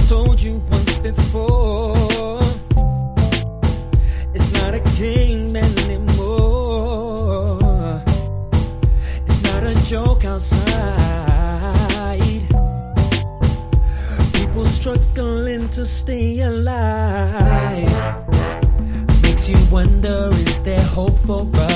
told you once before, it's not a game anymore. It's not a joke outside. People struggling to stay alive. Makes you wonder, is there hope for us?